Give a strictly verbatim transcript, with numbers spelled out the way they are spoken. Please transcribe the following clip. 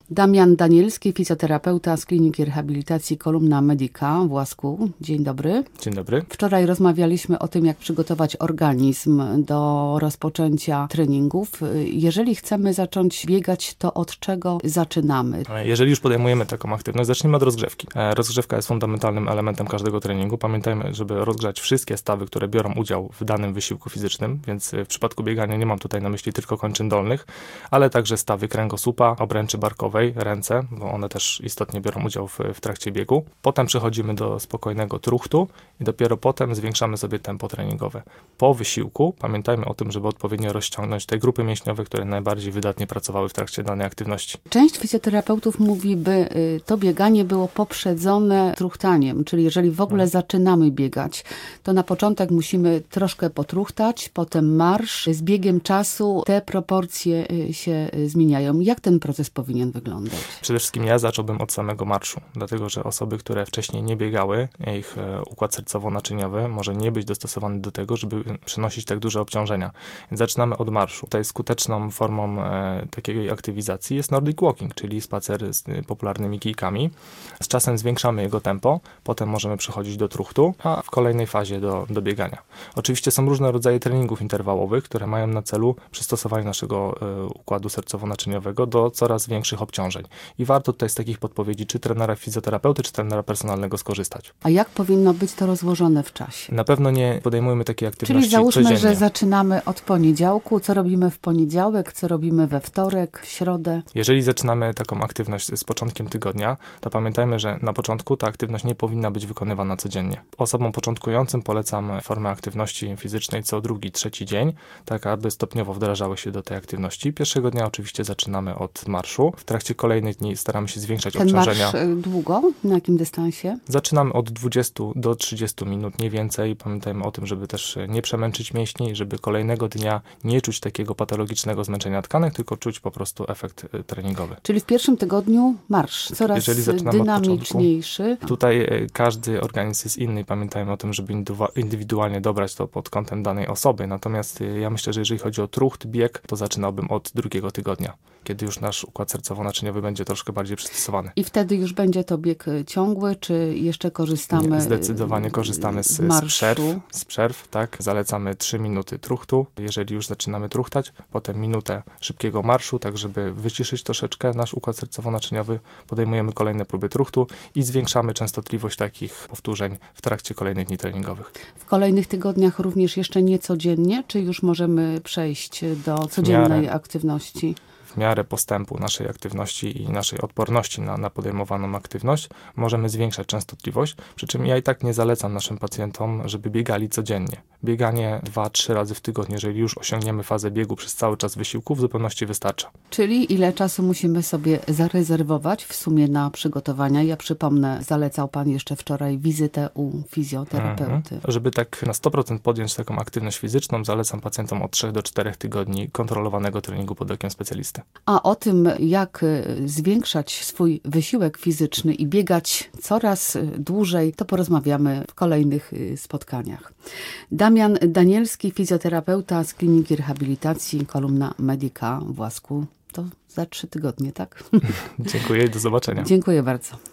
Damian Danielski, fizjoterapeuta z Kliniki Rehabilitacji Kolumna Medica w Łasku. Dzień dobry. Dzień dobry. Wczoraj rozmawialiśmy o tym, jak przygotować organizm do rozpoczęcia treningów. Jeżeli chcemy zacząć biegać, to od czego zaczynamy? Jeżeli już podejmujemy taką aktywność, zacznijmy od rozgrzewki. Rozgrzewka jest fundamentalnym elementem każdego treningu. Pamiętajmy, żeby rozgrzać wszystkie stawy, które biorą udział w danym wysiłku fizycznym, więc w przypadku biegania nie mam tutaj na myśli tylko kończyn dolnych, ale także stawy kręgosłupa, obręczy barkowej, ręce, bo one też istotnie biorą udział w, w trakcie biegu. Potem przechodzimy do spokojnego truchtu i dopiero potem zwiększamy sobie tempo treningowe. Po wysiłku pamiętajmy o tym, żeby odpowiednio rozciągnąć te grupy mięśniowe, które najbardziej wydatnie pracowały w trakcie danej aktywności. Część fizjoterapeutów mówi, by to bieganie było poprzedzone truchtaniem, czyli jeżeli w ogóle hmm. zaczynamy biegać, to na początek musimy troszkę potruchtać, potem marsz. Z biegiem czasu te proporcje się zmieniają. Jak ten proces powinien wyglądać? Przede wszystkim ja zacząłbym od samego marszu, dlatego że osoby, które wcześniej nie biegały, ich układ sercowo-naczyniowy może nie być dostosowany do tego, żeby przenosić tak duże obciążenia. Więc zaczynamy od marszu. Tutaj skuteczną formą e, takiej aktywizacji jest Nordic Walking, czyli spacer z popularnymi kijkami. Z czasem zwiększamy jego tempo, potem możemy przechodzić do truchtu, a w kolejnej fazie do, do biegania. Oczywiście są różne rodzaje treningów interwałowych, które mają na celu przystosowanie naszego e, układu sercowo-naczyniowego do coraz większych obciążeń. I warto tutaj z takich podpowiedzi czy trenera fizjoterapeuty, czy trenera personalnego skorzystać. A jak powinno być to rozłożone w czasie? Na pewno nie podejmujemy takiej aktywności Czyli załóżmy, codziennie. że zaczynamy od poniedziałku. Co robimy w poniedziałek? Co robimy we wtorek, w środę? Jeżeli zaczynamy taką aktywność z początkiem tygodnia, to pamiętajmy, że na początku ta aktywność nie powinna być wykonywana codziennie. Osobom początkującym polecam formę aktywności fizycznej co drugi, trzeci dzień, tak aby stopniowo wdrażały się do tej aktywności. Pierwszego dnia oczywiście zaczynamy od marszu. W trakcie kolejnych dni staramy się zwiększać Ten obciążenia. Ten marsz długo? Na jakim dystansie? Zaczynamy od dwudziestu do trzydziestu minut, nie więcej. Pamiętajmy o tym, żeby też nie przemęczyć mięśni, żeby kolejnego dnia nie czuć takiego patologicznego zmęczenia tkanek, tylko czuć po prostu efekt treningowy. Czyli w pierwszym tygodniu marsz coraz dynamiczniejszy. Tutaj każdy organizm jest inny. Pamiętajmy o tym, żeby indywidualnie dobrać to pod kątem danej osoby. Natomiast ja myślę, że jeżeli chodzi o trucht, bieg, to zaczynałbym od drugiego tygodnia, kiedy już nasz układ sercowo-naczyniowy będzie troszkę bardziej przystosowany. I wtedy już będzie to bieg ciągły, czy jeszcze korzystamy Nie, zdecydowanie korzystamy z, z przerw, z przerw, tak. Zalecamy trzy minuty truchtu, jeżeli już zaczynamy truchtać, potem minutę szybkiego marszu, tak żeby wyciszyć troszeczkę nasz układ sercowo-naczyniowy, podejmujemy kolejne próby truchtu i zwiększamy częstotliwość takich powtórzeń w trakcie kolejnych dni treningowych. W kolejnych tygodniach również jeszcze nie codziennie, czy już możemy przejść do codziennej miarę, aktywności? W miarę postępu naszej aktywności i naszej odporności na, na podejmowaną aktywność możemy zwiększać częstotliwość, przy czym ja i tak nie zalecam naszym pacjentom, żeby biegali codziennie. Bieganie dwa, trzy razy w tygodniu, jeżeli już osiągniemy fazę biegu przez cały czas wysiłku, w zupełności wystarcza. Czyli ile czasu musimy sobie zarezerwować w sumie na przygotowania? Ja przypomnę, zalecał Pan jeszcze wczoraj wizytę u fizjoterapeuty. Mhm. Żeby tak na sto procent podjąć taką aktywność fizyczną, zalecam pacjentom od trzech do czterech tygodni kontrolowanego treningu pod okiem specjalisty. A o tym, jak zwiększać swój wysiłek fizyczny i biegać coraz dłużej, to porozmawiamy w kolejnych spotkaniach. Damian Danielski, fizjoterapeuta z Kliniki Rehabilitacji Kolumna Medica w Łasku. To za trzy tygodnie, tak? Dziękuję i do zobaczenia. Dziękuję bardzo.